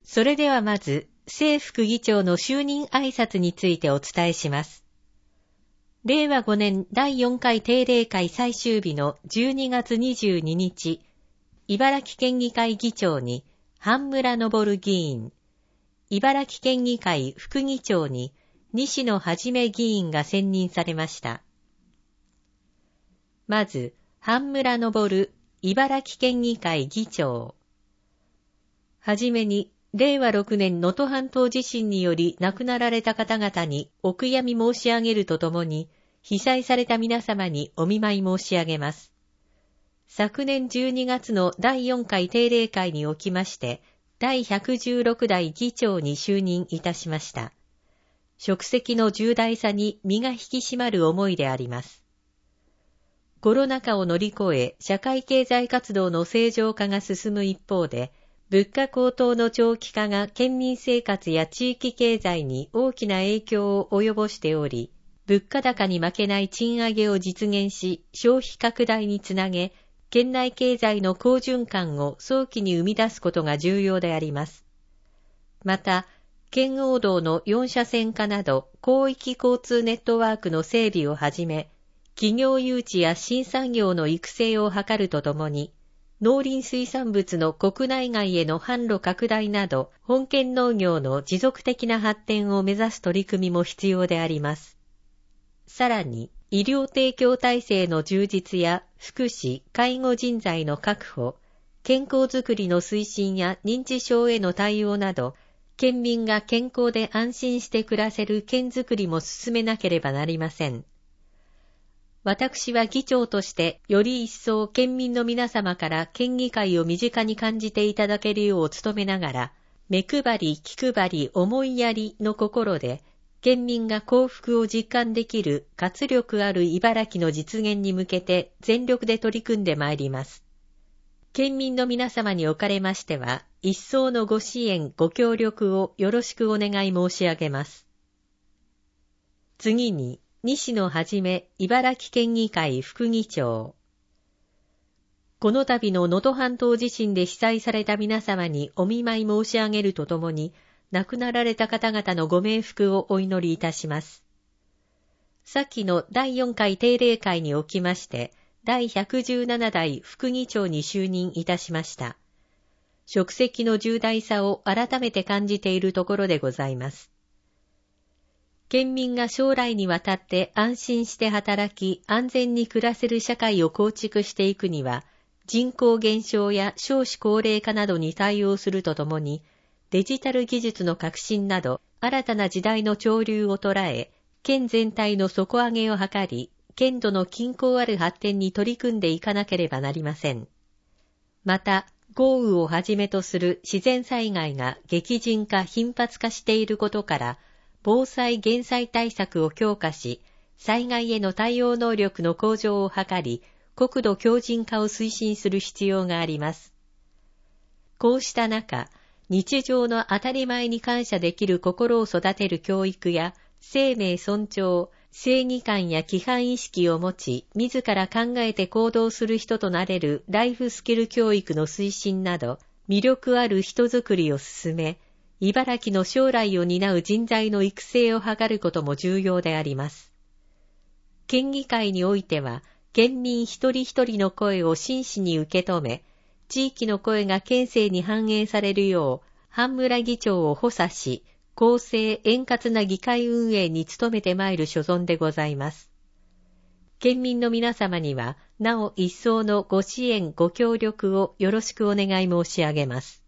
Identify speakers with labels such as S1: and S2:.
S1: それではまず、正副議長の就任挨拶についてお伝えします。令和5年第4回定例会最終日の12月22日、茨城県議会議長に半村昇議員、茨城県議会副議長に西野はじめ議員が選任されました。まず、半村昇茨城県議会議長。はじめに、令和6年能登半島地震により亡くなられた方々にお悔やみ申し上げるとともに、被災された皆様にお見舞い申し上げます。昨年12月の第4回定例会におきまして、第116代議長に就任いたしました。職責の重大さに身が引き締まる思いであります。コロナ禍を乗り越え、社会経済活動の正常化が進む一方で、物価高騰の長期化が県民生活や地域経済に大きな影響を及ぼしており、物価高に負けない賃上げを実現し、消費拡大につなげ、県内経済の好循環を早期に生み出すことが重要であります。また、県央道の4車線化など、広域交通ネットワークの整備をはじめ、企業誘致や新産業の育成を図るとともに、農林水産物の国内外への販路拡大など、本県農業の持続的な発展を目指す取り組みも必要であります。さらに、医療提供体制の充実や福祉・介護人材の確保、健康づくりの推進や認知症への対応など、県民が健康で安心して暮らせる県づくりも進めなければなりません。私は議長としてより一層県民の皆様から県議会を身近に感じていただけるよう努めながら、目配り、気配り、思いやりの心で、県民が幸福を実感できる活力ある茨城の実現に向けて全力で取り組んでまいります。県民の皆様におかれましては、一層のご支援、ご協力をよろしくお願い申し上げます。次に、西野はじめ茨城県議会副議長。この度の能登半島地震で被災された皆様にお見舞い申し上げるとともに、亡くなられた方々のご冥福をお祈りいたします。先の第4回定例会におきまして、第117代副議長に就任いたしました。職責の重大さを改めて感じているところでございます。県民が将来にわたって安心して働き、安全に暮らせる社会を構築していくには、人口減少や少子高齢化などに対応するとともに、デジタル技術の革新など、新たな時代の潮流を捉え、県全体の底上げを図り、県土の均衡ある発展に取り組んでいかなければなりません。また、豪雨をはじめとする自然災害が激甚化頻発化していることから、防災減災対策を強化し、災害への対応能力の向上を図り、国土強靭化を推進する必要があります。こうした中、日常の当たり前に感謝できる心を育てる教育や、生命尊重、正義感や規範意識を持ち、自ら考えて行動する人となれるライフスキル教育の推進など、魅力ある人づくりを進め、茨城の将来を担う人材の育成を図ることも重要であります。県議会においては、県民一人一人の声を真摯に受け止め、地域の声が県政に反映されるよう、半村議長を補佐し、公正円滑な議会運営に努めてまいる所存でございます。県民の皆様には、なお一層のご支援ご協力をよろしくお願い申し上げます。